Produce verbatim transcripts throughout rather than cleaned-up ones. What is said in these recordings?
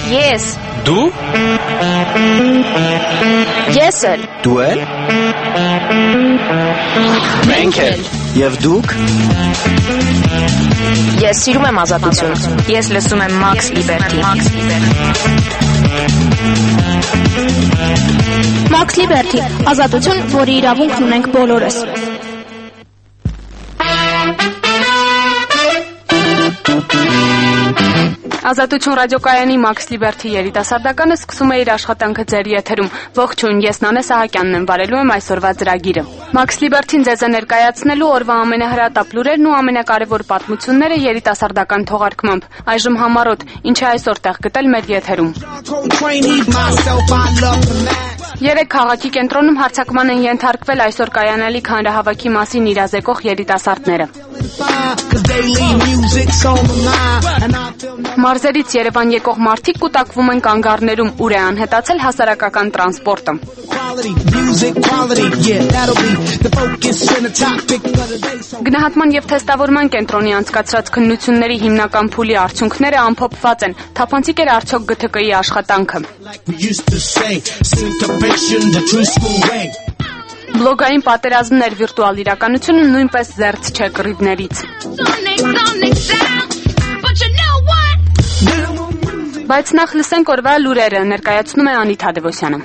Ես։ Դու։ Ես էլ։ Դու էլ։ Մենք էլ։ Եվ դուք։ Ես սիրում եմ ազատություն։ Ես լսում եմ Max Liberty։ Max Liberty, ազատություն, որի իրավունքն ունենք բոլորս։ Ազատություն ռադիոկայանի Max Liberty երիտասարդականը սկսում է իր աշխատանքը ձեր եթերում։ Ողջույն, ես Նանե Սահակյանն եմ, վարելու եմ այսօրվա ծրագիրը։ Max Liberty-ն ձեզ է ներկայացնելու օրվա ամենահրատապ լուրերն ու ամենակարևոր պատմությունները երիտասարդական թողարկմամբ։ Այժմ համառոտ, ինչ է այսօր տեղ գտել մեր եթերում։ Երեք քաղաքի կենտրոնում հարձակման են ենթարկվել այսօր կայանալիք հանրահավաքի մասին իրազեկող երիտասարդները։ Մարզերից Երևան եկող մարդիկ կուտակվում են կանգառներում, ուր է անհետացել հասարակական տրանսպորտը։ Գնահատման և թեստավորման կենտրոնի անցկացրած քննությունների հիմնական փուլի արդյունքները ամփոփված են։ Թափանցիկ էր արդյոք Գ Թ Կ-ի աշխատանքը։ Բլոգային պատերազմներ վիրտուալ իրականությունը նույնպես զերծ չէ կռիվներից։ Բայց նախ լսենք օրվա լուրերը, ներկայացնում է Անիթ Թադևոսյանը։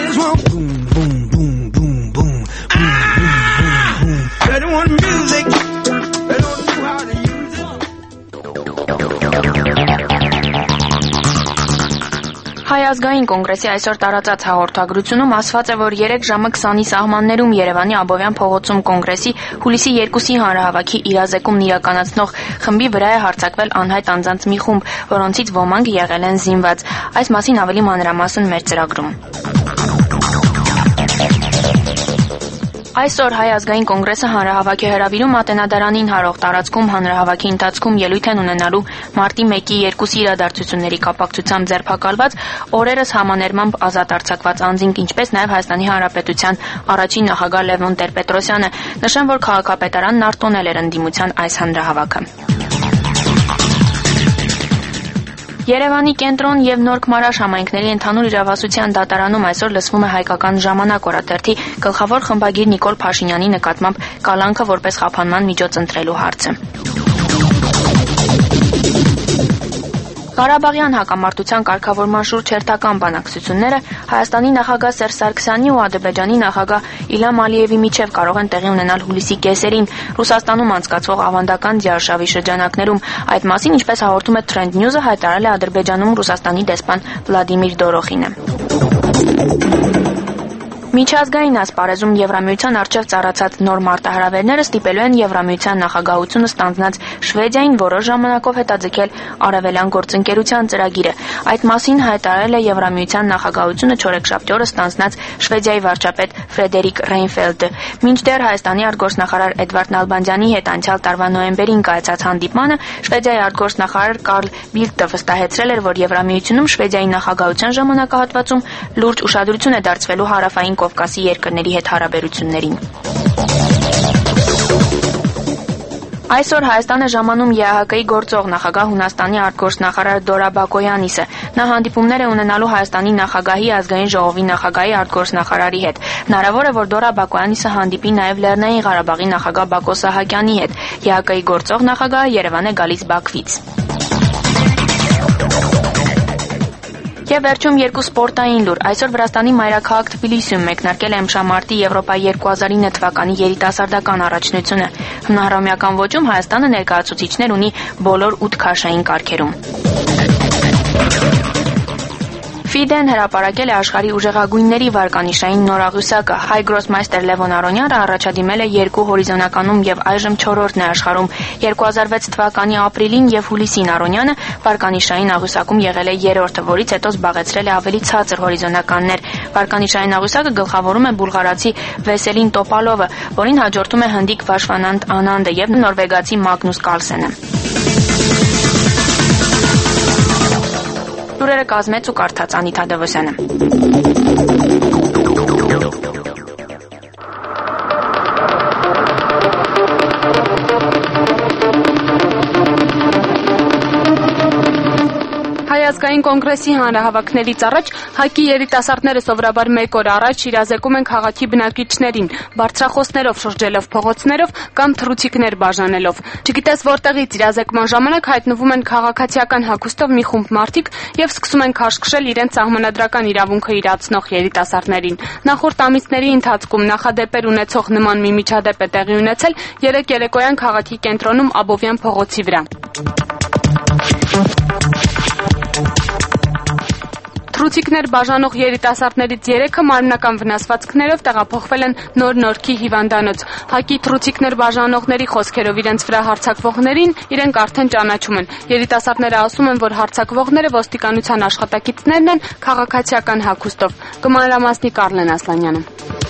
Հայ ազգային կոնգրեսի այսօր տարածած հաղորդագրությունում ասված է, որ երեք ժամը քսանի սահմաններում Երևանի Աբովյան փողոցում կոնգրեսի հուլիսի երկուսի հանրահավաքի իրազեկումն իրականացնող խմբի վրա է հարձակվել անհայտ անձանց մի խումբ, որոնցից ոմանք եղել են զինված։ Այս մասին ավելի մանրամասն մեր ծրագրում։ Այսօր Հայ ազգային կոնգրեսը հանրահավաք է հրավիրում Ատենադարանին հարող տարածքում հանրահավաքի ընթացքում ելույթ են ունենալու մարտի մեկի երկուսի իրադարձությունների կապակցությամբ ձերբակալված օրերս համաներմամբ ազատ արձակված անձինք, ինչպես նաև Հայաստանի Հանրապետության առաջին նախագահ Լևոն Տեր-Պետրոսյանը։ Նշեմ, որ քաղաքապետարանն արտոնել էր ընդդիմության այս հանրահավաքը։ Երևանի կենտրոն և Նոր Քմարաշ համայնքների ընդհանուր իրավասության դատարանում այսօր լսվում է Հայկական ժամանակ օրաթերթի գլխավոր խմբագիր Նիկոլ Փաշինյանի նկատմամբ կալանքը որպես խափանման միջոց ընտրելու հարցը։ Ղարաբաղյան հակամարտության կարգավորման շուրջ հերթական բանակցությունները Հայաստանի նախագահ Սերժ Սարգսյանի ու Ադրբեջանի նախագահ Իլհամ Ալիևի միջև կարող են տեղի ունենալ հուլիսի կեսերին Ռուսաստանում անցկացվող ավանդական դիարշավի շրջանակներում։ Այդ մասին, ինչպես հաղորդում է Trend News-ը, հայտարարել է Ադրբեջանում Ռուսաստանի դեսպան Վլադիմիր Դորոխինը։ Միջազգային ասպարեզում Եվրամիության առջև ծառացած նոր մարտահրավերները ստիպելու են Եվրամիության նախագահությունը ստանձնած Շվեդիային որոշ ժամանակով հետաձգել արևելյան գործընկերության ծրագիրը։ Այդ մասին հայտարարել է Եվրամիության նախագահությունը չորեքշաբթի օրը ստանձնած Շվեդիայի վարչապետ Ֆրեդերիկ Ռեյնֆելդը։ Մինչդեռ Հայաստանի արտգործնախարար Էդվարդ Նալբանդյանի հետ անցյալ տարվա նոյեմբերին կայացած հանդիպմանը Շվեդիայի արտգործնախարար Կարլ Բիլդը վստահեցրել էր, որ Եվրամիությունում Շվեդիայի նախագահության ժամանակահատվածում լուրջ ուշադրություն է դարձվելու հարավային Կովկասի երկրների հետ հարաբերություններին։ Այսօր Հայաստան է ժամանում Է Ահ Կ-ի գործող նախագահ Հունաստանի արտգործնախարար Դորա Բակոյանիսը։ Նա հանդիպումներ է ունենալու Հայաստանի նախագահի, ազգային ժողովի նախագահի, արտգործնախարարի հետ։ Հնարավոր է, որ Դորա Բակոյանիսը հանդիպի նաև Լեռնային Ղարաբաղի նախագահ Բակո Սահակյանի հետ։ Է Ահ Կ-ի գործող նախագահը Երևան է գալիս Բաքվից։ Եվ վերջում երկու սպորտային լուր։ Այսօր Վրաստանի մայրաքաղաք Թբիլիսիում մեկնարկել է ՄՇՄԱՐՏ-ի Եվրոպա երկու հազար ինը թվականի երիտասարդական առաջնությունը։ Հնարամյական ոճում Հայաստանը ներկայացուցիչներ ունի բոլոր ութ քաշային կարգերում։ Ֆիդեն հրապարակել է աշխարհի ուժեղագույնների վարկանիշային նորաղյուսակը։ Հայ գրոսմայստեր Լևոն Արոնյանը առաջադիմել է երկու հորիզոնականում եւ այժմ չորրորդն է աշխարհում։ երկու հազար վեց թվականի ապրիլին եւ հուլիսին Արոնյանը վարկանիշային աղյուսակում եղել է երրորդը, որից հետո զբաղեցրել է ավելի ցածր հորիզոնականներ։ Վարկանիշային աղյուսակը գլխավորում է բուլղարացի Վեսելին Տոպալովը, որին հաջորդում է հնդիկ Վաշվանանդ Անանդը եւ նորվեգացի Մագնուս Կարլսենը։ Լուրերը կազմեց ու կարդաց Անիթ Թադևոսյանը։ Միջազգային կոնգրեսի հանրահավաքներից առաջ ՀԱԿ-ի երիտասարդները սովորաբար մեկ օր առաջ իրազեկում են քաղաքի բնակիչներին, բարձրախոսներով շրջելով փողոցներով կամ թռուցիկներ բաժանելով։ Չգիտես որտեղից իրազեկման ժամանակ հայտնվում են քաղաքացիական հագուստով մի խումբ մարդիկ եւ սկսում են քաշքշել իրենց սահմանադրական իրավունքը իրացնող երիտասարդներին։ Նախորդ ամիսների ընթացքում նախադեպեր ունեցող նման մի միջադեպ է տեղի ունեցել երեկ երեկոյան քաղաքի կենտրոնում Աբովյան փողոցի վրա։ Թռուցիկներ բաժանող երիտասարդներից երեքը մարմնական վնասվածքներով տեղափոխվել են Նոր Նորքի հիվանդանոց։ ՀԱԿ-ի թռուցիկներ բաժանողների խոսքերով իրենց վրա հարձակվողներին իրենք արդեն ճանաչում են։ Երիտասարդները ասում են, որ հարձակվողները ոստիկանության աշխատակիցներն են քաղաքացիական հագուստով։ Կմանրամասնի Կարլեն Ասլանյանը։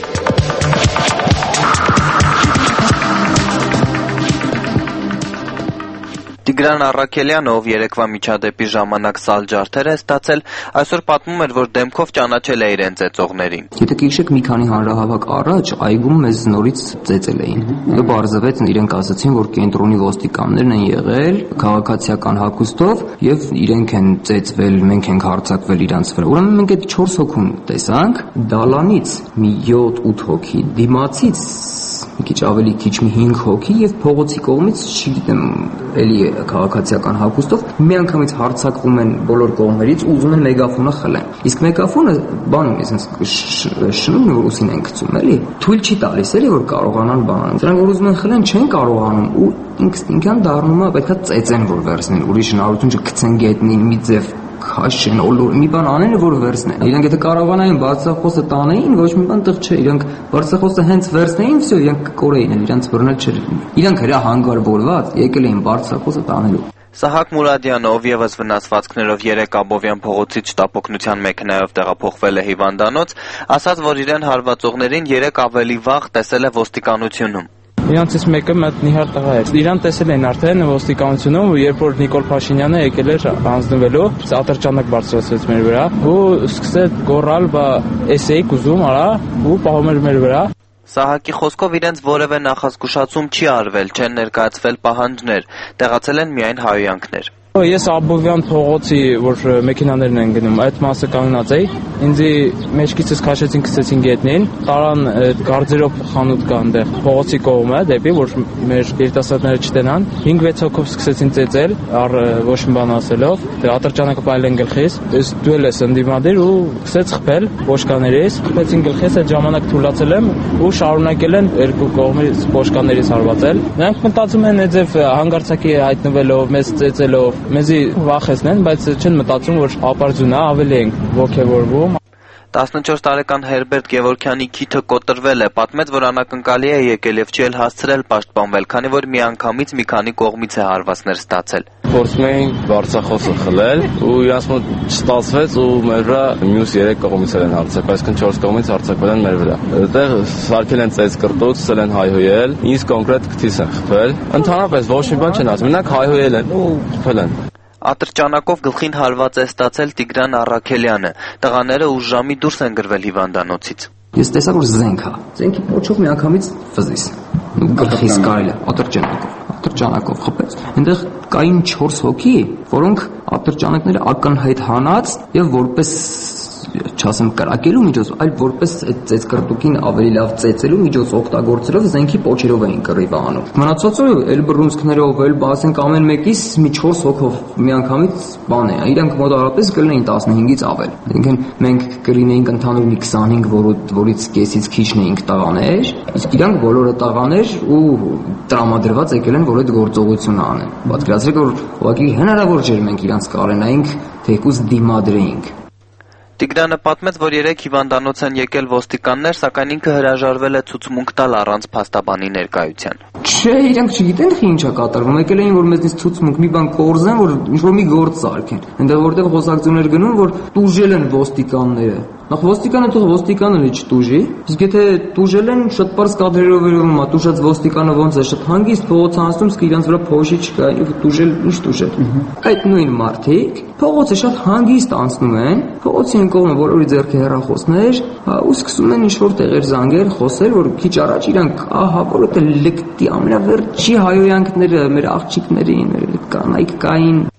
Տիգրան Առաքելյանը, ով երեկվա միջադեպի ժամանակ սալ ջարդեր է ստացել, այսօր պատմում էր, որ դեմքով ճանաչել է իրեն ծեծողներին։ Եթե կհիշեք, մի քանի հանրահավաք առաջ այգում մեզ նորից ծեծել էին։ Հետո բարձրացեց, իրենք ասացին, որ կենտրոնի ոստիկաններն են եղել քաղաքացիական հագուստով եւ իրենք են ծեծվել, մենք ենք հարձակվել իրանց վրա։ Ուրեմն մենք այդ չորս հոգուն տեսանք, դալանից մի յոթ-ութ հոգի, դիմացից մի քիչ ավելի քիչ մի հինգ հոգի եւ փողոցի կողմից, չգիտեմ, էլի քաղաքացիական հագուստով միանգամից հարձակվում են բոլոր կողմերից, ուզում են մեգաֆոնը խլեն։ Իսկ մեգաֆոնը բանում է, ասես շնորհն որ ուսին են գցում, էլի, թույլ չի տալիս, էլի, որ կարողանան բանան։ Դրանք որ ուզում են խլեն, չեն կարողանում ու ինքնին դառնում է պետքա ծեծեն, որ վերցնեն, ուրիշ հնարավորություն չգցեն գետնին մի ձև քաշեն, օլոր, մի բան անեն, որ վերցնեն։ Իրենք եթե կարողանային բարձրախոսը տանեին, ոչ մի բան տեղ չէ, իրենք բարձրախոսը հենց վերցնեին, վсё, իրենք կորեին, իրենց բռնել չէր լինի։ Իրենք հրա հանգարվորված եկել էին բարձրախոսը տանելու։ Սահակ Մուրադյանը, ով եւս վնասվածքներով երեք Աբովյան փողոցից շտապօգնության մեքենայով տեղափոխվել է հիվանդանոց, ասաց, որ իրեն հարվածողներին երեք ավելի վաղ տեսել է ոստիկանությունում։ Իրանցից մեկը մտ Նիհար տղա է։ Իրան տեսել են արդեն ոստիկանությունում, երբ որ Նիկոլ Փաշինյանը եկել էր հանձնվելու, ատրճանակ բարձրացրեց մեր վրա ու սկսեց գոռալ, բա էս էի կուզում, արա, ու պահում էր մեր վրա։ Սահակի խոսքով իրենց որևէ նախազգուշացում չի արվել, չեն ներկայացվել պահանջներ, տեղացել են միայն հայոյանքներ։ Ես Աբովյան փողոցի, որ մեքենաներն են գնում, այդ մասը կանգնած էի, ինձ մեջքիցս քաշեցին, գցեցին գետնին, տարան գարձերով խանութ կա այնտեղ, փողոցի կողմը, դեպի որ մեր երիտասարդները չտենան, հինգ-վեց հոգով սկսեցին ծեծել, առ ոչ մի բան ասելով, ատրճանակը պայլեն գլխիս, ես դու ես ընդդիմադիր ու սկսեց խփել ոչկաներից, խփեցին գլխիս, այդ ժամանակ թուլացել եմ ու շարունակել են երկու կողմից ոչկաներից հարվածել։ Նրանք մտածում են այդ ձև հանգարցակի հայտնվելով, մեզ ծեծելով մեզի վախեցնեն, բայց չեն մտածում, որ ապարդյունա ավելի ենք ոգևորվում։ տասնչորս տարեկան Հերբերտ Գևորգյանի քիթը կոտրվել է, պատմեց, որ անակնկալի է եկել եւ չի էլ հասցրել պաշտպանվել, քանի որ միանգամից մի քանի կողմից է հարվածներ ստացել։ Փորձում էին բարձրախոսը խլել ու իրանց մոտ չստացվեց ու մեր վրա մյուս երեք կողմից են հարձակվել, այսինքն չորս կողմից հարձակվել են մեր վրա։ Այդտեղ սարքել են ծեծ կրտոց, սկսել են հայհոյել, ինձ կոնկրետ քթից են խփել։ Ընդհանրապես ոչ մի բան չեն ասում, մենակ հայհոյել են ու խփել են։ Ատրճանակով գլխին հարված է ստացել Տիգրան Առաքելյանը։ Տղաները ուժ ժամի դուրս են գրվել հիվանդանոցից։ Ես տեսա, որ զենք է։ Զենքի փոչով միանգամից վզիս։ Գլխից կարելի է ատրճանակով, ատրճանակով խփեց։ Այնտեղ կային չորս հոգի, որոնք ատրճանակները ակնհայտ հանած եւ որպես չասեմ կրակելու միջոց, այլ որպես այդ ծեծկրտուկին ավելի լավ ծեծելու միջոց օգտագործելով զենքի պոչերով էին կռիվը անում։ Մնացածը էլ բռունցքներով, էլ ասենք ամեն մեկից մի չորս հոգով միանգամից բան է։ Իրանք մոտավորապես կլինեին տասնհինգից ավել։ Այսինքն մենք կլինեինք ընդհանուր մի քսանհինգ, որից կեսից քիչն էինք տղաներ, իսկ իրանք բոլորը տղաներ ու տրամադրված եկել են, որ այդ գործողությունը անեն։ Պատկերացրեք, որ ուղղակի հնարավոր չէր մենք իրանք կարենայինք թեկուզ դիմադրեինք։ Տիգրանը պատմեց, որ երեք հիվանդանոց են եկել ոստիկաններ, սակայն ինքը հրաժարվել է ցուցմունք տալ առանց փաստաբանի ներկայության։ Չէ, իրենք չգիտեն թե ինչ է կատարվում, եկել էին որ մեզնից ցուցմունք մի բան կորզեն, որ ինչ-որ մի գործ սարքեն։ Այնտեղ որտեղ խոսակցություններ գնում, որ տուժել են ոստիկանները։ Նախ ոստիկանը թող ոստիկանը լի չտուժի, իսկ եթե տուժել են, շատ པարզ կադրերով երևում է, տուժած ոստիկանը ոնց է, շատ հանգիստ փողոց անցնում, իսկ իրանց վրա փոշի չկա, եւ տուժել, ինչ տուժել։ Այդ նույն մարդիկ փողոցը շատ հանգիստ անցնում են, փողոցի են կողմը բոլորի ձեռքի հեռախոսներ, ու սկսում են ինչ-որ տեղեր զանգեր, խոսել, որ քիչ առաջ իրանք, ահա, որ դա լեկտի ամենավերջի հայոյանքները, մեր աղջիկներին, մեր կանայք կային։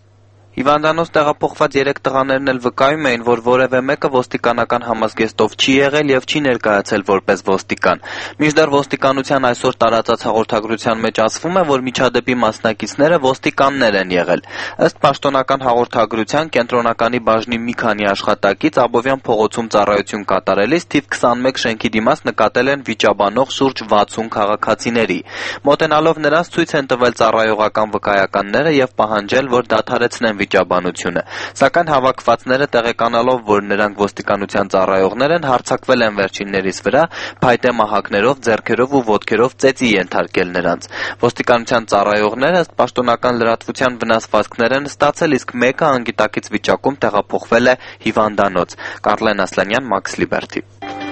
Հիվանդանոց տեղափոխված երեք տղաներն էլ վկայում էին, որ որևէ մեկը ոստիկանական համազգեստով չի եղել եւ չի ներկայացել որպես ոստիկան։ Մինչդեռ ոստիկանության այսօր տարածած հաղորդագրության մեջ ասվում է, որ միջադեպի մասնակիցները ոստիկաններ են եղել։ Ըստ պաշտոնական հաղորդագրության կենտրոնականի բաժնի մի քանի աշխատակից Աբովյան փողոցում ծառայություն կատարելիս թիվ քսանմեկ շենքի դիմաց նկատել են վիճաբանող շուրջ վաթսուն քաղաքացիների։ Մոտենալով նրանց ցույց են տվել ծառայողական վկայականները եւ պահանջել, որ դադարեցնեն վիճաբանությունը, սակայն հավաքվածները տեղեկանալով, որ նրանք ոստիկանության ծառայողներ են, հարձակվել են վերջիններիս վրա, փայտե մահակներով, ձեռքերով ու ոտքերով ծեծի ենթարկել նրանց։ Ոստիկանության ծառայողները ըստ պաշտոնական լրատվության վնասվածքներ են ստացել, իսկ մեկը անգիտակից վիճակում տեղափոխվել է հիվանդանոց։ Կարլեն Ասլանյան, Max Liberty։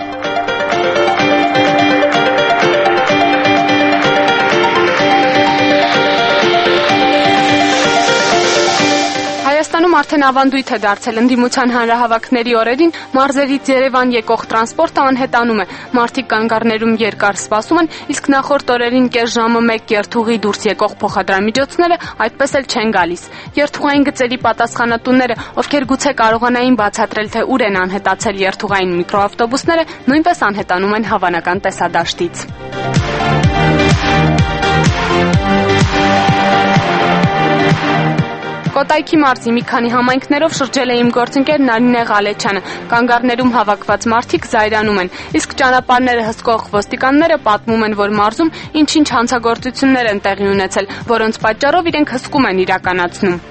Հայաստանում արդեն ավանդույթ է դարձել ընդդիմության հանրահավաքների օրերին մարզերից Երևան եկող տրանսպորտը անհետանում է։ Մարդիկ կանգառներում երկար սպասում են, իսկ նախորդ օրերին կես ժամը մեկ երթուղի դուրս եկող փոխադրամիջոցները այդպես էլ չեն գալիս։ Երթուղային գծերի պատասխանատուները, ովքեր գուցե կարողանային բացատրել, թե ուր են անհետացել երթուղային միկրոավտոբուսները, նույնպես անհետանում են հավանական տեսադաշտից։ Կոտայքի մարզի մի քանի համայնքներով շրջել է իմ գործընկեր Նարինե Ղալեչյանը։ Կանգառներում հավաքված մարդիկ զայրանում են, իսկ ճանապարհները հսկող ոստիկանները պատմում են, որ մարզում ինչ-ինչ հանցագործություններ են տեղի ունեցել, որոնց պատճառով իրենք հսկում են իրականացնում։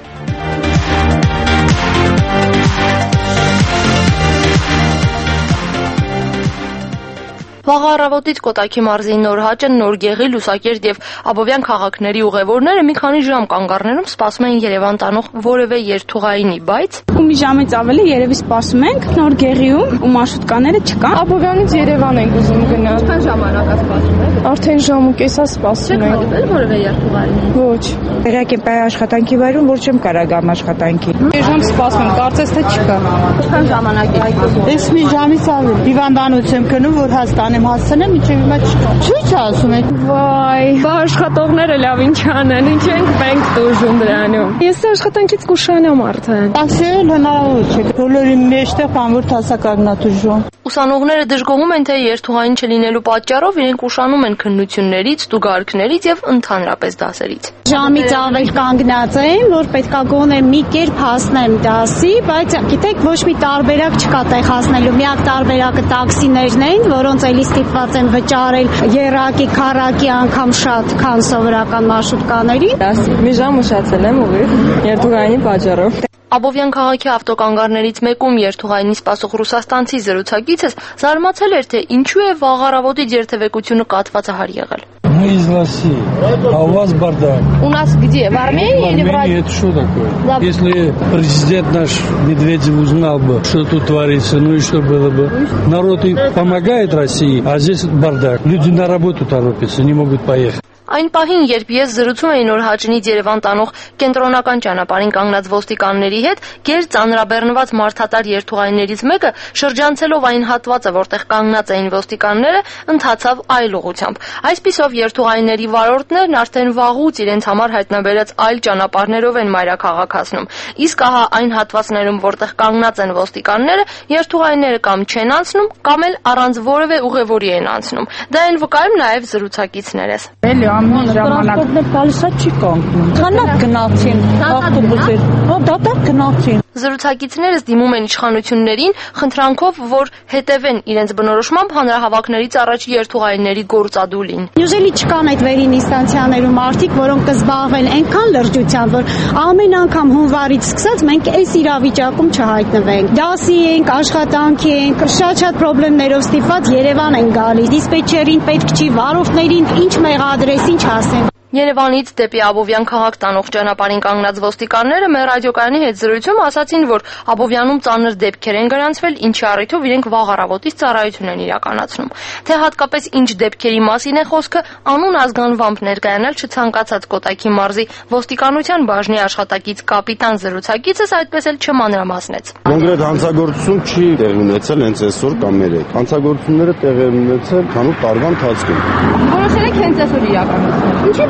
Վաղ առավոտից Կոտայքի մարզի Նորհաճը, Նորգեղի, Լուսակերտ եւ Աբովյան քաղաքների ուղևորները մի քանի ժամ կանգառներում սպասում էին Երևան տանող որևէ երթուղայինի, բայց ու մի ժամից ավելի երևի սպասում ենք Նորգեղիում ու մարշրուտկաները չկան։ Աբովյանից Երևան ենք ուզում գնալ։ Ինչքան ժամանակ է սպասում եք։ Արդեն ժամ ու կեսա սպասում ենք։ Չեք հանդիպել որևէ երթուղայինի։ Ոչ։ Տեղյակ եմ բայ աշխատանքի վայրում, որ չեմ կարող գամ աշխատանքի։ Մի ժամ սպասում եմ, կարծես թե չկա։ Ինչքան ժամանակ է այդպես։ Ես մի ժամից ավելի հիվանդանոց եմ գնում, որ հասկանեմ հասցնեմ, ինչեւ հիմա չկա։ Ցույց ասում եք։ Վայ, բա աշխատողները լավ ինչ անեն, ինչ ենք մենք դժում դրանում։ Ես աշխատանքից կուշանամ արդեն։ Տաքսիել հնարավոր չէ։ Բոլորի մեջտեղ բանվոր հասակարնա դժում։ Ուսանողները դժգոհում են, թե երթուղային չլինելու պատճառով իրենք ուշանում են քննություններից, տուգարկներից եւ ընդհանրապես դասերից։ Ժամից ավել կանգնած եմ, որ պետքա գոնե մի կերպ հասնեմ դասի, բայց գիտեք, ոչ մի տարբերակ չկա տեղ հասնելու։ Միակ տարբերակը տաքսիներն են, որոնց էլի ստիպված են վճարել երակի, քառակի անգամ շատ, քան սովորական մարշրուտկաների։ Դասի մի ժամ ուշացել եմ ուղիղ երթուղայինի պատճառով։ Աբովյան քաղաքի ավտոկանգառներից մեկում երթուղայինի սպասող ռուսաստանցի զրուցակիցս զարմացել էր, թե ինչու է վաղ առավոտից երթևեկությունը կաթվածահար եղել։ Мы из России, а у вас бардак. У нас где? В Армении или в Армении это что такое? Да. Если президент наш Медведев узнал бы, что тут творится, ну и что было бы? Народ и помогает России, а здесь бардак. Люди на работу торопятся, не могут поехать. Այն պահին, երբ ես զրուցում էի Նորհաճնից Երևան տանող կենտրոնական ճանապարհին կանգնած ոստիկանների հետ, գեր ծանրաբեռնված մարդատար երթուղայիններից մեկը, շրջանցելով այն հատվածը, որտեղ կանգնած էին ոստիկանները, ընթացավ այլ ուղությամբ։ Այսպիսով երթուղայինների վարորդներն արդեն վաղուց իրենց համար հայտնաբերած այլ ճանապարհներով են մայրաքաղաք հասնում։ Իսկ ահա այն հատվածներում, որտեղ կանգնած են ոստիկանները, երթուղայինները կամ չեն անցնում, կամ էլ առանց որևէ ուղևորի են անցնում։ Դա են վկայում նաև զրուցակիցներս։ Ամեն ժամանակ տալիսա չի կանգնում։ Քանակ գնացին ավտոբուսեր։ Հա դատակ գնացին։ Զրուցակիցներս դիմում են իշխանություններին խնդրանքով, որ հետևեն իրենց բնորոշմամբ հանրահավաքներից առաջ երթուղայինների գործադուլին։ Ուժելի չկան այդ վերին ինստանցիաներում մարդիկ, որոնք կզբաղվեն այնքան լրջությամբ, որ ամեն անգամ հունվարից սկսած մենք այս իրավիճակում չհայտնվենք։ Դասի ենք, աշխատանքի ենք, շատ-շատ խնդիրներով ստիպված Երևան են գալիս։ Դիսպեչերին պետք չի, վարորդներին ինչ մեղադրես, ինչ ասեն։ Երևանից դեպի Աբովյան քաղաք տանող ճանապարհին կանգնած ոստիկանները մեր ռադիոկայանի հետ զրույցում ասացին, որ Աբովյանում ծանր դեպքեր են գրանցվել, ինչի առիթով իրենք վաղ առավոտից ծառայություն են իրականացնում։ Թե հատկապես ինչ դեպքերի մասին է խոսքը, անուն ազգանվամբ ներկայանալ չցանկացած Կոտայքի մարզի ոստիկանության բաժնի աշխատակից կապիտան զրուցակիցս այդպես էլ չմանրամասնեց։ Կոնկրետ հանցագործություն չի տեղի ունեցել հենց այսօր կամ երեկ։ Հանցագործությունները տեղի են ունեցել քանու տարվա ընթացքում։ Որոշել եք հենց այսօր իրականացնել։ Ինչի՞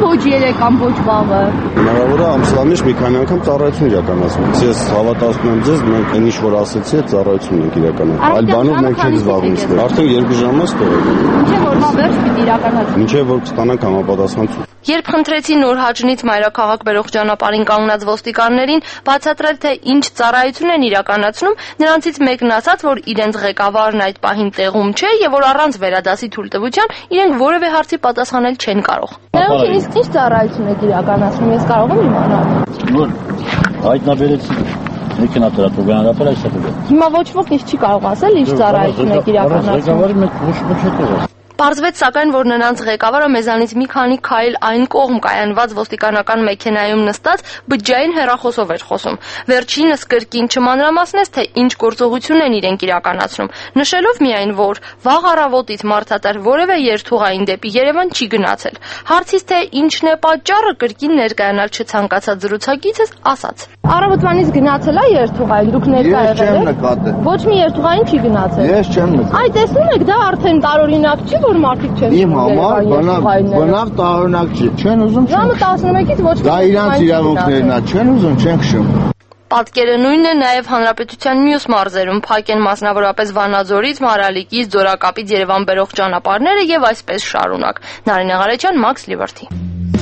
ոչ երեք կամ ոչ վաղը։ Հնարավոր է ամսվա մեջ մի քանի անգամ ծառայություն իրականացնել։ Ես հավատացնում եմ ձեզ, մենք այն ինչ որ ասացի, այդ ծառայությունն ենք իրականացնում։ Այլ բանով մենք չենք զբաղվում։ Արդեն երկու ժամ է ստորել։ Ինչե՞ որվա վերջ պիտի իրականացնի։ Ինչե՞ որ կստանանք համապատասխան ցույց։ Երբ խնդրեցի Նոր Հաջնից Մայրաքաղաք բերող ճանապարհին կանգնած ոստիկաններին բացատրել, թե ինչ ծառայություն են իրականացնում, նրանցից մեկն ասաց, որ իրենց ղեկավարն այդ պահին տեղում չէ եւ որ առանց վերադասի թույլտվության իրենք որևէ հարցի պատասխանել չեն կարող։ Ներողին, իսկ ինչ ծառայություն եք իրականացնում, ես կարող եմ իմանալ։ Նոր հայտնաբերեցի մեքենատրատով գնահատել այս շփոթը։ Հիմա ոչ ոք ինչ չի կարող ասել, ինչ ծառայություն եք իրականացնում։ Ղեկավարի մենք ոչ ոչ չտեղ։ Պարզվեց սակայն, որ նրանց ղեկավարը մեզանից մի քանի քայլ այն կողմ կայանված ոստիկանական մեքենայում նստած բջջային հեռախոսով էր խոսում։ Վերջինս կրկին չմանրամասնեց, թե ինչ գործողություն են իրենք իրականացնում, նշելով միայն, որ վաղ առավոտից մարդատար որևէ երթուղային դեպի Երևան չի գնացել։ Հարցից, թե ինչն է պատճառը, կրկին ներկայանալ չցանկացած զրուցակիցս ասաց. Առավոտվանից գնացել է երթուղային, դուք ներկա եղել եք։ Ոչ մի երթուղային չի գնացել։ Ես չեմ նկատել։ Այ տեսնում եք, դա արդեն տարօրինակ չի, որ մարդիկ չեն։ Իմ համար բնավ տարօրինակ չի։ Չեն ուզում։ Ժամը տասնմեկից ոչ մի։ Դա իրանց իրավունքներն է, չեն ուզում, չեն քշում։ Պատկերը նույնն է նաև հանրապետության մյուս մարզերում, փակ են մասնավորապես Վանաձորից, Մարալիկից, Ձորակապից Երևան բերող ճանապարհները եւ այսպես շարունակ։ Նարինե Ղարեչյան, Max Liberty։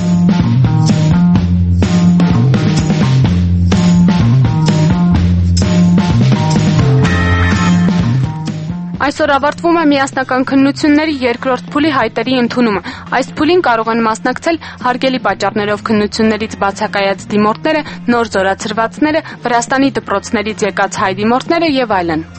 Այսօր ավարտվում է միասնական քննությունների երկրորդ փուլի հայտերի ընդունումը։ Այս փուլին կարող են մասնակցել հարգելի պատճառներով քննություններից բացակայած դիմորդները, նոր զորացրվածները, Վրաստանի դպրոցներից եկած հայ դիմորդները եւ այլն։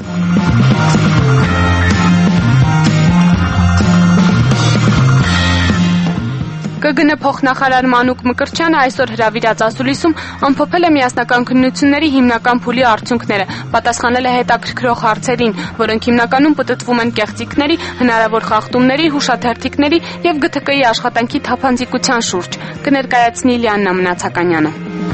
Կը գ Ն փոխնախարար Մանուկ Մկրտչյանը այսօր հրավիրած ասուլիսում ամփոփել է միասնական քննությունների հիմնական փուլի արդյունքները, պատասխանել է հետաքրքրող հարցերին, որոնք հիմնականում պտտվում են կեղծիքների, հնարավոր խախտումների, հուշաթերթիկների եւ Գ Թ Կ-ի աշխատանքի թափանցիկության շուրջ։ Կներկայացնի Լիաննա Մնացականյանը։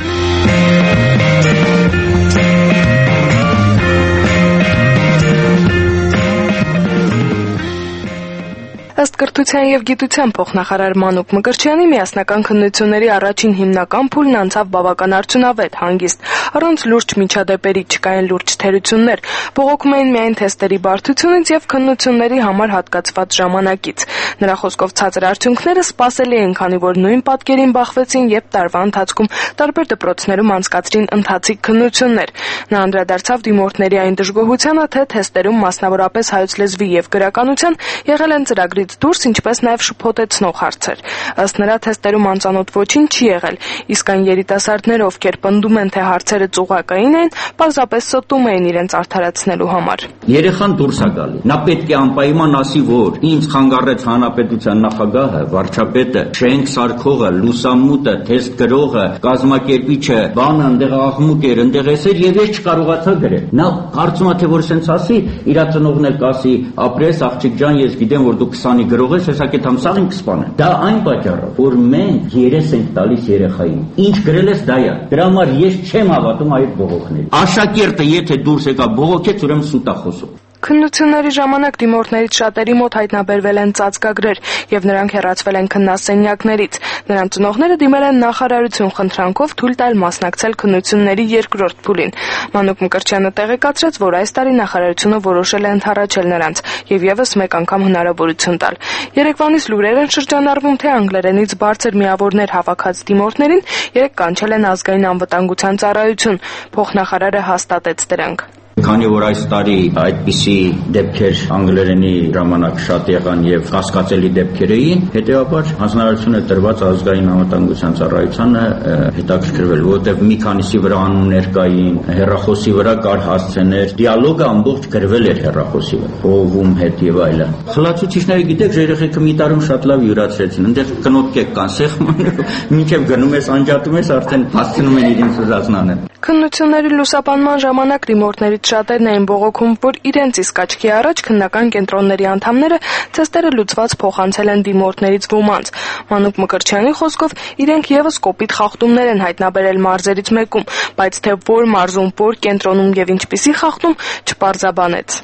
Ըստ կրթության եւ գիտության փոխնախարար Մանուկ Մկրտչյանի միասնական քննությունների առաջին հիմնական փուլն անցավ բավական արդյունավետ, հանգիստ, առանց լուրջ միջադեպերի, չկային լուրջ թերություններ, բողոքում էին միայն թեստերի բարդությունից եւ քննությունների համար հատկացված ժամանակից։ Նրա խոսքով ցածր արդյունքները սպասելի են, քանի որ նույն պատկերին բախվեցին, երբ տարվա ընթացքում տարբեր դպրոցներում անցկացրին ընթացիկ քննություններ։ Նա անդրադարձավ դիմորդների այն դժգոհությանը, թե թեստերում մասնավորապես հայոց լեզվի եւ գրականության եղել են ծրագրի դուրս, ինչպես նաև շփոթեցնող հարցեր։ Ըստ նրա թեստերում անծանոթ ոչինչ չի եղել, իսկ այն երիտասարդները, ովքեր պնդում են, թե հարցերը ծուղակային էին, պարզապես ստում էին իրենց արդարացնելու համար։ Երեխան դուրս է գալի։ Նա պետք է անպայման ասի, որ ինձ խանգարեց հանրապետության նախագահը, վարչապետը, շենք սարքողը, լուսամուտը, թեստ գրողը, կազմակերպիչը, բանը ընդեղ աղմուկ էր, ընդեղ էսեր եւ ես չկարողացա գրել։ Նա կարծում է, թե որ սենց ասի, իր ծնողն էլ կասի, ապրես աղջիկ ջան, ես գիտեմ, որ դու քսանի գրող ես, հեսա կետ համսաղ ինք սպանեն։ Դա այն պատճառով, որ մենք երես ենք տալիս երեխային։ Ինչ գրել ես դա է։ Դրա համար ես չեմ հավատում այդ բողոքներին։ Աշակերտը եթե դուրս եկա բողոքեց, ուրեմն սուտ է խոսում։ Քննությունների ժամանակ դիմորդներից շատերի մոտ հայտնաբերվել են ծածկագրեր եւ նրանք հեռացվել են քննասենյակներից։ Նրանց ծնողները դիմել են նախարարություն խնդրանքով թույլ տալ մասնակցել քննությունների երկրորդ փուլին։ Մանուկ Մկրտչյանը տեղեկացրեց, որ այս տարի նախարարությունը որոշել է ընդառաջել նրանց եւ եւս մեկ անգամ հնարավորություն տալ։ Երեկվանից լուրեր են շրջանառվում, թե անգլերենից բարձր միավորներ հավաքած դիմորդներին երեք կանչել են ազգային անվտանգության ծառայություն։ Փոխնախարարը հաստատեց դրանք։ Քանի որ այս տարի այդպիսի դեպքեր անգլերենի ժամանակ շատ եղան եւ հասկացելի դեպքեր էին, հետեւաբար հանձնարարություն է տրված ազգային անվտանգության ծառայությանը հետաքրքրվել, որովհետեւ մի քանիսի վրա անուններ կային, հեռախոսի վրա կար հասցեներ, դիալոգը ամբողջ գրվել էր հեռախոսի վրա, ով հետ եւ այլն։ Խլացուցիչները գիտեք, երեխեքը մի տարում շատ լավ յուրացրեցին, այնտեղ կնոպկեք կան, սեղմանը, մինչեւ գնում ես անջատում ես, արդեն հասցնում են իրենց ուզածնանը։ Քննությունների լուսաբանման ժամանակ դիմորդներից շատերն էին բողոքում, որ իրենց իսկ աչքի առաջ քննական կենտրոնների անդամները թեստերը լուծված փոխանցել են դիմորդներից ոմանց։ Մանուկ Մկրտչյանի խոսքով իրենք եւս կոպիտ խախտումներ են հայտնաբերել մարզերից մեկում, բայց թե որ մարզում, որ կենտրոնում եւ ինչպիսի խախտում չպարզաբանեց։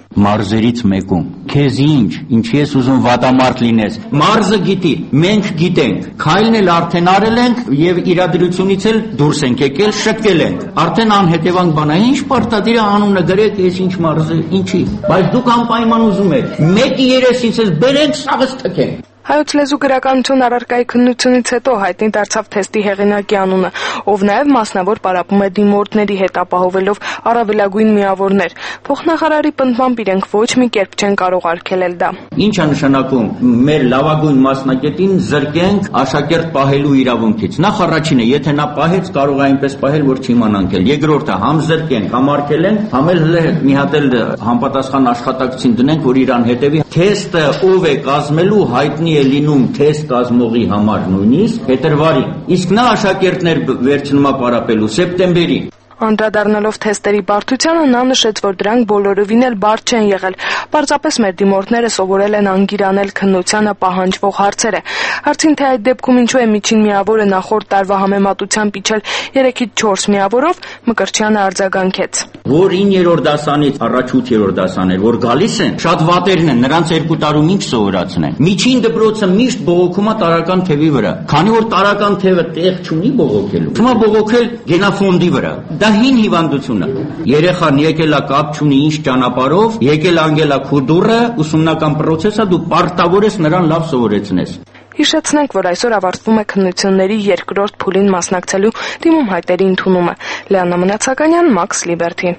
Մարզերից մեկում։ Քեզ ինչ, ինչի ես ուզում վատամարդ լինես։ Մարզը գիտի, մենք գիտենք։ Քայլն էլ արդեն արել ենք եւ իրադրությունից էլ դուրս ենք եկել, շտկել ենք։ Արդեն անհետևանք բան է, ինչ պարտադիր անունը գրեք, ես ինչ մարզը, ինչի։ Բայց դուք անպայման ուզում եք մեկի երեսից ես բերենք, սաղս թքենք։ Հայոց լեզու գրականություն առարկայի քննությունից հետո հայտնի դարձավ թեստի հեղինակի անունը, ով նաև մասնավոր պարապում է դիմորդների հետ ապահովելով առավելագույն միավորներ։ Փոխնախարարի պնդմամբ իրենք ոչ մի կերպ չեն կարող արգելել դա։ Ինչ է նշանակում մեր լավագույն մասնակետին զրկենք աշակերտ պահելու իրավունքից։ Նախ առաջինը, եթե նա պահեց, կարող է այնպես պահել, որ չիմանանք էլ։ Երկրորդը, համ զրկենք, համ արգելենք, համ էլ մի հատ էլ համապատասխան աշխատակցին դնենք, որ իրան հետևի։ Թեստը ով է կազմելու հայտնի է լինում թեստ կազմողի համար նույնիսկ փետրվարին, իսկ նա աշակերտներ վերջնում է պարապելու սեպտեմբերին։ Անդրադառնալով թեստերի բարդությանը նա նշեց, որ դրանք բոլորովին էլ բարդ չեն եղել։ Պարզապես մեր դիմորդները սովորել են անգիրանել քննությանը պահանջվող հարցերը։ Հարցին թե այդ դեպքում ինչու է միջին միավորը նախորդ տարվա համեմատությամբ իջել երեքից չորս միավորով, Մկրտչյանը արձագանքեց. Որ իններորդ դասանից առաջ ութերորդ դասաներ, որ գալիս են, շատ վատերն են, նրանց երկու տարում ինչ սովորացնեն։ Միջին դպրոցը միշտ բողոքում է տարական թևի վրա, քանի որ տարական թևը տեղ չունի բողոքելու։ Թվում է բողոքել գենաֆոնդի վրա։ Դա հին հիվանդություն է։ Երեխան եկել է կապ չունի ինչ ճանապարհով, եկել անգել է քո դուռը, ուսումնական process-ը դու պարտավոր ես նրան լավ սովորեցնես։ Հիշեցնենք, որ այսօր ավարտվում է քննությունների երկրորդ փուլին մասնակցելու դիմում հայտերի ընդունումը։ Լեանա Մնացականյան, Max Liberty։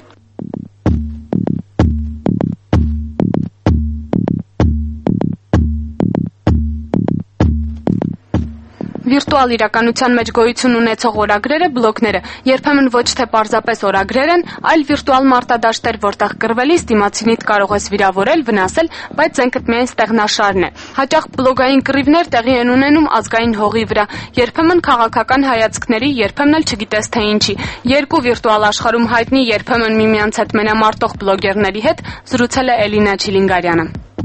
Վիրտուալ իրականության մեջ գոյություն ունեցող օրագրերը, բլոգները, երբեմն ոչ թե պարզապես օրագրեր են, այլ վիրտուալ մարտադաշտեր, որտեղ կռվելիս դիմացինիդ կարող ես վիրավորել, վնասել, բայց զենքդ միայն ստեղնաշարն է։ Հաճախ բլոգային կռիվներ տեղի են ունենում ազգային հողի վրա, երբեմն քաղաքական հայացքների, երբեմն էլ չգիտես թե ինչի։ Երկու վիրտուալ աշխարհում հայտնի, երբեմն միմյանց հետ մենամարտող բլոգերների հետ զրուցել է Էլինա Չիլինգարյանը։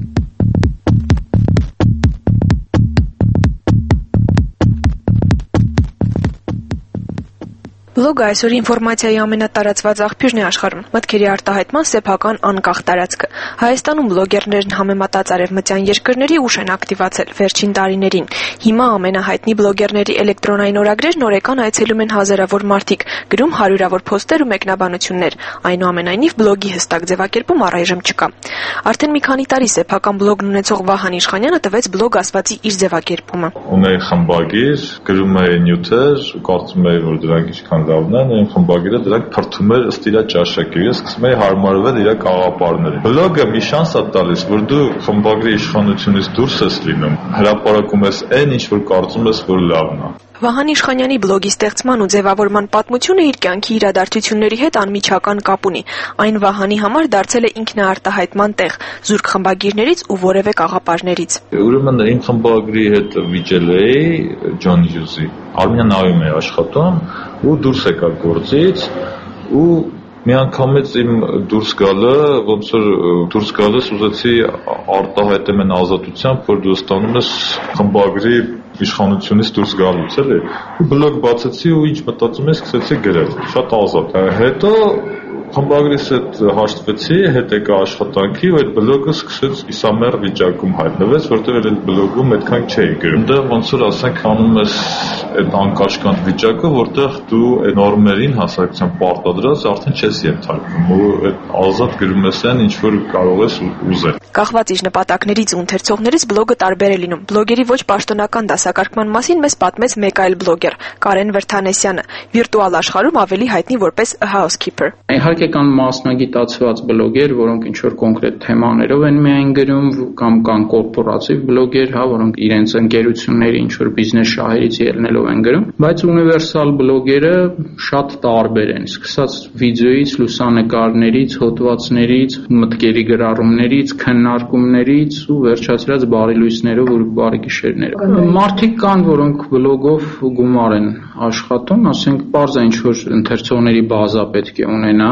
Բլոգը այսօր ինֆորմացիայի ամենատարածված աղբյուրն է աշխարհում, մտքերի արտահայտման սեփական անկախ տարածքը։ Հայաստանում բլոգերներն համեմատած արևմտյան երկրների ուշ են ակտիվացել վերջին տարիներին։ Հիմա ամենահայտնի բլոգերների էլեկտրոնային օրագրերն օրական այցելում են հազարավոր մարդիկ, գրում հարյուրավոր փոստեր ու մեկնաբանություններ։ Այնուամենայնիվ բլոգի հստակ ձևակերպում առայժմ չկա։ Արդեն մի քանի տարի սեփական բլոգն ունեցող Վահան Իշխանյանը տվեց բլոգ ասվածի իր ձևակերպումը։ Ունեի խմբագիր, գրում էի նյութեր, կարծում էի, որ դրանք ինչքան լավն են, այն խմբագիրը դրանք փրթում էր ըստ իր ճաշակի։ Ես սկսում էի հարմարվել իր կաղապարներին։ Բլոգը մի շանս է տալիս, որ դու խմբագրի իշխանությունից դուրս ես լինում, հրապարակում ես այն, ինչ որ կարծում ես, որ լավն է։ Վահան Իշխանյանի բլոգի ստեղծման ու ձևավորման պատմությունը իր կյանքի իրադարձությունների հետ անմիջական կապ ունի։ Այն Վահանի համար դարձել է ինքնաարտահայտման տեղ, զուրկ խմբագիրներից ու որևէ կաղապարներից։ Ուրեմն իմ խմբագրի հետ վիճել էի Ջոն Հյուզի։ Արմենիա նայում է աշխատում ու դուրս եկա գործից ու մի անգամից իմ դուրս գալը, ոնց որ դուրս գալս ուզեցի արտահայտեմ այն ազատությամբ, որ դու ստանում ես խմբագրի իշխանությունից դուրս գալուց, էլի։ Ու բլոգ բացեցի ու ինչ մտածում ես, սկսեցի գրել, շատ ազատ։ Հետո խմբագրիս հետ հաշտվեցի, հետ եկա աշխատանքի, ու այդ բլոգը սկսեց իսամեր վիճակում հայտնվեց, որտեղ այդ բլոգում այդքան չէի գրում։ Դա ոնց որ ասենք անում ես այդ անկաշկանդ վիճակը, որտեղ դու այդ նորմերին հասարակության պարտադրած արդեն չես ենթարկվում, ու այդ ազատ գրում ես այն, ինչ որ կարող ես ուզել։ Կախված իր նպատակներից ու ընթերցողներից բլոգը տարբեր է լինում։ Բլոգերի ոչ պաշտոնական դասակարգման մասին մեզ պատմեց մեկ այլ բլոգեր՝ Կարեն Վրթանեսյանը, վիրտուալ աշխարհում ավելի հայտնի որպես a housekeeper։ Իհարկե կան մասնագիտացված բլոգեր, որոնք ինչ որ կոնկրետ թեմաներով են միայն գրում, կամ կան կորպորատիվ բլոգեր, հա, որոնք իրենց ընկերությունների ինչ որ բիզնես շահերից ելնելով են գրում, բայց ունիվերսալ բլոգերը շատ տարբեր են, սկսած վիդեոից, լուսանկարներից, հոդվածներից, մտքերի գրառումներից, քննարկումներից ու վերջացրած բարի լույսներով ու բարի գիշերներով։ Մարդիկ կան, որոնք բլոգով գումար են աշխատում, ասենք, բարձր ինչ որ ընթերցողների բազա պետք է ունենա։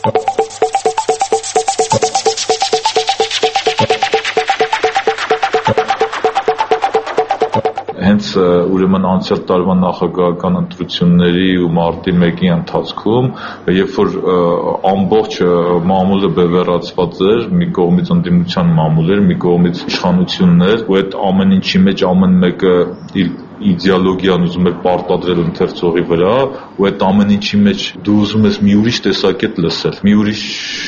Հենց ուրեմն անցյալ տարվա նախագահական ընտրությունների ու մարտի մեկի ընթացքում երբ որ ամբողջ մամուլը բևեռացված էր, մի կողմից ընդդիմության մամուլ էր, մի կողմից իշխանություններ, ու այդ ամեն ինչի մեջ ամեն մեկը իր իդեոլոգիան ուզում էր պարտադրել ընթերցողի վրա, ու այդ ամեն ինչի մեջ դու ուզում ես մի ուրիշ տեսակետ լսել, մի ուրիշ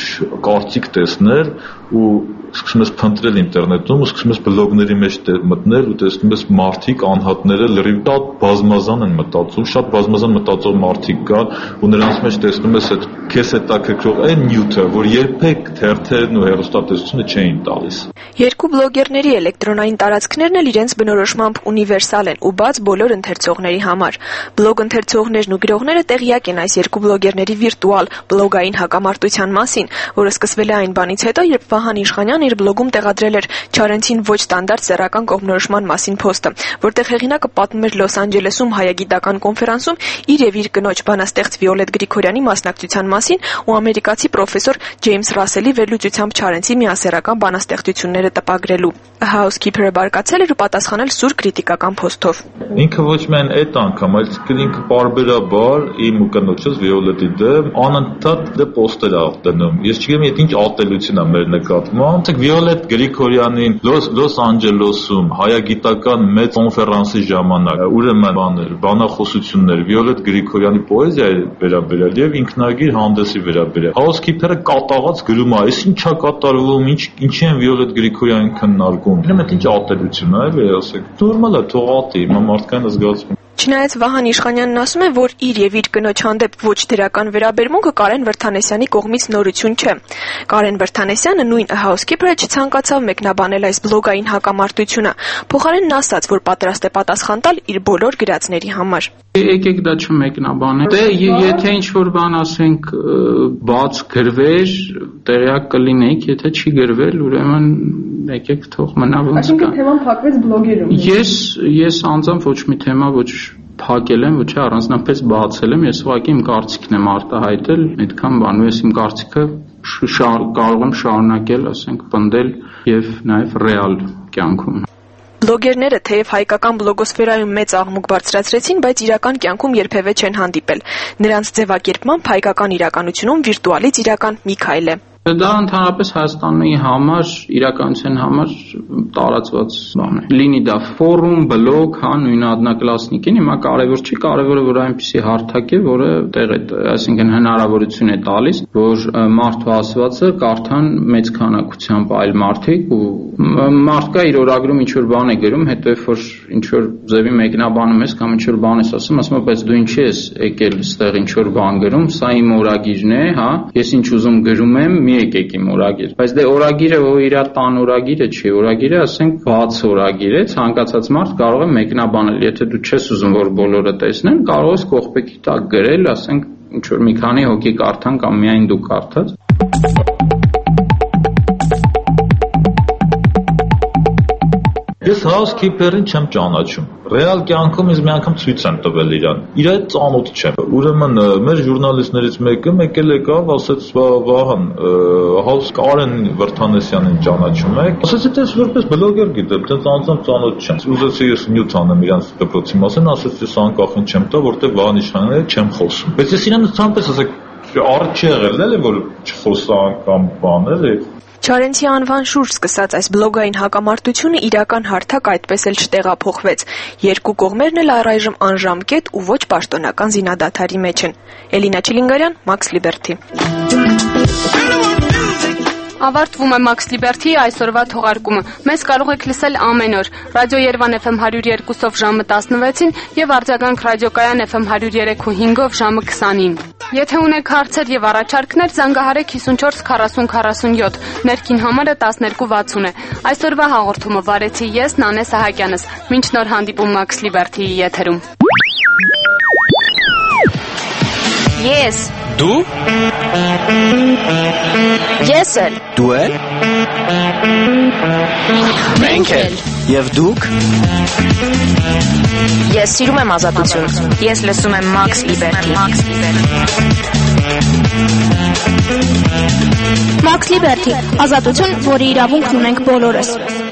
կարծիք տեսնել, ու սկսում ես փնտրել ինտերնետում, ու սկսում ես բլոգների մեջ մտնել ու տեսնում ես մարդիկ անհատները լրիվ շատ բազմազան են մտածում, շատ բազմազան մտածող մարդիկ կան, ու նրանց մեջ տեսնում ես այդ քեզ հետաքրքրող այն նյութը, որ երբեք թերթերն ու հեռուստատեսությունը չէին տալիս։ Երկու բլոգերների էլեկտրոնային տարածքներն էլ իրենց բնորոշմամբ ունիվերսալ են ու բաց բոլոր ընթերցողների համար։ Բլոգ ընթերցողներն ու գրողները տեղյակ են այս երկու բլոգերների վիրտուալ բլոգային հակամարտության մասին, որը սկսվել է այն բանից հետո, երբ Վահան Իշխանյանն իր բլոգում տեղադրել էր Չարենցին ոչ ստանդարտ սեռական կողմնորոշման մասին փոստը, որտեղ հեղինակը պատմում էր Լոս Անջելեսում հայագիտական կոնֆերանսում իր եւ իր կնոջ բանաստեղծ Վիոլետ Գրիգորյանի մասնակցության մասին ու ամերիկացի պրոֆեսոր Ջեյմս Ռասելի վերլուծությամբ Չարենցի միասեռական բանաստեղծությունները տպագրելու։ Housekeeper-ը բարկացել էր ու պատասխանել սուր կրիտիկական փոստով։ Ինքը ոչ միայն այդ անգամ, այլ ինքը բարբերաբար իմ ու կնոջս Վիոլետի դեմ անընդհատ դե պոստեր ա դնում։ Ես չգիտեմ, եթե ինչ ատելություն է մեր նկատմամբ։ Վիոլետ Գրիգորյանին Լոս Անջելեսում հայագիտական մեծ կոնֆերանսի ժամանակ ուրեմն բաներ, բանախոսություններ Վիոլետ Գրիգորյանի պոեզիայի վերաբերյալ եւ ինքնագիր հանդեսի վերաբերյալ։ Housekeeper-ը կատաղած գրում է, այս ինչա կատարվում, ինչ ինչի են Վիոլետ Գրիգորյանին քննարկում։ Ուրեմն այդ ինչ ատելություն է, էլի ասեք։ Նորմալ է, թողատի, հիմա մարդկային զգացում։ Չնայած Վահան Իշխանյանն ասում է, որ իր եւ իր կնոջ հանդեպ ոչ դրական վերաբերմունքը Կարեն Վրդանեսյանի կողմից նորություն չէ։ Կարեն Վրդանեսյանը նույն Housekeeper-ը չցանկացավ մեկնաբանել այս բլոգային հակամարտությունը, փոխարենն ասաց, որ պատրաստ է պատասխան տալ իր բոլոր գրածների համար։ Եկեք դա չմեկնաբանենք։ Դե եթե ինչ-որ բան ասենք բաց գրվեր, տեղյակ կլինեիք, եթե չի գրվել, ուրեմն եկեք թող մնա ոնց կա։ Այսինքն թեման փակվեց բլոգերում։ Ես ես անձամբ ոչ մի թեմա ոչ փակել եմ, ոչ առանձնապես բացել եմ, ես ուղղակի իմ կարծիքն եմ արտահայտել, այդքան բան, ու ես իմ կարծիքը կարող եմ շարունակել, ասենք, պնդել եւ նաեւ ռեալ կյանքում։ Բլոգերները թեև հայկական բլոգոսֆերայում մեծ աղմուկ բարձրացրեցին, բայց իրական կյանքում երբևէ չեն հանդիպել։ Նրանց ձևակերպմամբ հայկական իրականությունում վիրտուալից իրական մի քայլ է։ Դա ընդհանրապես Հայաստանի համար, իրականության համար տարածված բան է։ Լինի դա ֆորում, բլոգ, հա, նույն одноклассники-ին, հիմա կարևոր չի, կարևորը որ այնպեսի հարթակ է, որը տեղ է, այսինքն հնարավորություն է տալիս, որ մարդու ասվածը կարդան մեծ քանակությամբ այլ մարդիկ ու մարդկա իր օրագրում ինչ որ բան է գրում, հետո երբ որ ինչ որ ձևի մեկնաբանում ես կամ ինչ որ բան ես ասում, ասում ես, բայց դու ինչի ես եկել այստեղ ինչ որ բան գրում, սա իմ օրագիրն է, հա, ես ինչ ուզում գրում եմ, մի եկեք իմ օրագիր։ Բայց դե օրագիրը ո իր տան օրագիրը չի, օրագիրը ասենք բաց օրագիր է, ցանկացած մարդ կարող է մեկնաբանել, եթե դու չես ուզում որ բոլորը տեսնեն, կարող ես կողպեքի տակ գրել, ասենք ինչ որ մի քանի հոգի կարդան կամ միայն դու կարդաց։ Ես Housekeeper-ին չեմ ճանաչում։ Ռեալ կյանքում ինձ մի անգամ ցույց եմ տվել իրան։ Իր այդ ծանոթ չեմ։ Ուրեմն մեր ժուրնալիստներից մեկը եկել եկավ, ասաց Վահան, House Կարեն Վրդանեսյանին ճանաչում եք։ Ասաց դες որպես բլոգեր գիտեմ, դες անձամբ ծանոթ չեմ։ Ուզեցի ես նյութ անեմ իրանց դպրոցի մասին, ասաց ես անկախին չեմ տա, որտեղ Վահան Իշխանյանին չեմ խոսում։ Բայց ես իրան ցանկապես ասեք, առ չի եղել էլի որ չխոսան կամ բան էլի։ Չարենցի անվան շուրջ սկսած այս բլոգային հակամարտությունը իրական հարթակ այդպես էլ չտեղափոխվեց։ Երկու կողմերն էլ առայժմ անժամկետ ու ոչ պաշտոնական զինադադարի մեջ են։ Էլինա Չիլինգարյան, Max Liberty։ Ավարտվում է Max Liberty այսօրվա թողարկումը։ Մեզ կարող եք լսել ամեն օր Ռադիո Երևան Էֆ Էմ one oh two-ով ժամը տասնվեցին եւ արձագանք Ռադիոկայան Էֆ Էմ one oh three point five-ով ժամը twenty-ին։ Եթե ունեք հարցեր եւ առաջարկներ, զանգահարեք fifty-four forty forty-seven, ներքին համարը twelve sixty է։ Այսօրվա հաղորդումը վարեցի ես, Նանե Սահակյանս։ Մինչ նոր հանդիպում Max Liberty-ի եթերում։ Ես Դու Ես էլ Դու էլ Մենք էլ Եվ դուք Ես սիրում եմ ազատություն Ես լսում եմ Max Liberty Max Liberty ազատություն, որի իրավունքն ունենք բոլորս